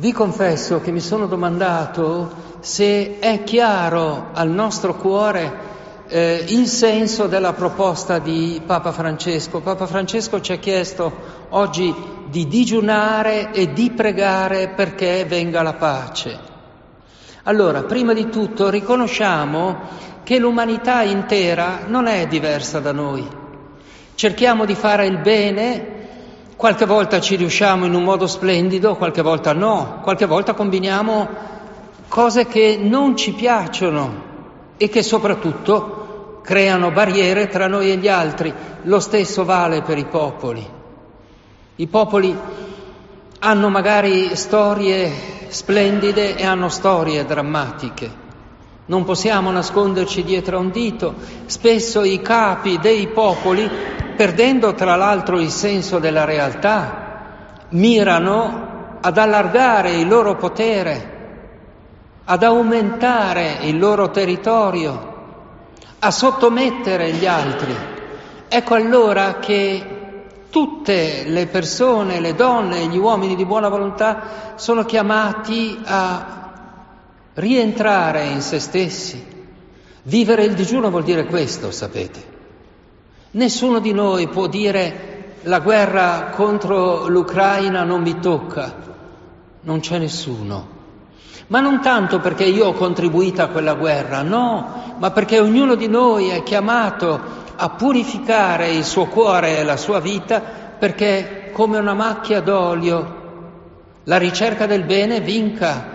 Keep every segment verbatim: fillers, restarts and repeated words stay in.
Vi confesso che mi sono domandato se è chiaro al nostro cuore eh, il senso della proposta di Papa Francesco. Papa Francesco ci ha chiesto oggi di digiunare e di pregare perché venga la pace. Allora, prima di tutto riconosciamo che l'umanità intera non è diversa da noi. Cerchiamo di fare il bene. Qualche volta ci riusciamo in un modo splendido, qualche volta no, qualche volta combiniamo cose che non ci piacciono e che soprattutto creano barriere tra noi e gli altri. Lo stesso vale per i popoli. I popoli hanno magari storie splendide e hanno storie drammatiche. Non possiamo nasconderci dietro a un dito. Spesso i capi dei popoli, perdendo tra l'altro il senso della realtà, mirano ad allargare il loro potere, ad aumentare il loro territorio, a sottomettere gli altri. Ecco allora che tutte le persone, le donne e gli uomini di buona volontà sono chiamati a rientrare in se stessi. Vivere il digiuno vuol dire questo, sapete. Nessuno di noi può dire la guerra contro l'Ucraina non mi tocca, non c'è nessuno. Ma non tanto perché io ho contribuito a quella guerra, no, ma perché ognuno di noi è chiamato a purificare il suo cuore e la sua vita, perché come una macchia d'olio la ricerca del bene vinca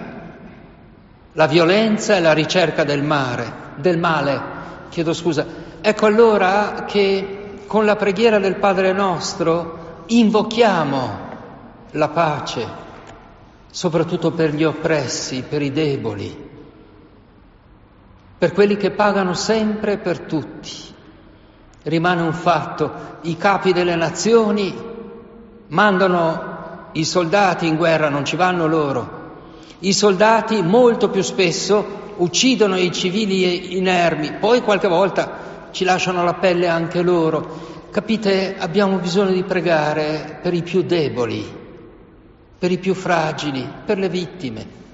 la violenza e la ricerca del mare, del male, chiedo scusa. Ecco allora che con la preghiera del Padre nostro invochiamo la pace, soprattutto per gli oppressi, per i deboli, per quelli che pagano sempre per tutti. Rimane un fatto, i capi delle nazioni mandano i soldati in guerra, non ci vanno loro. I soldati molto più spesso uccidono i civili inermi, poi qualche volta ci lasciano la pelle anche loro. Capite, abbiamo bisogno di pregare per i più deboli, per i più fragili, per le vittime.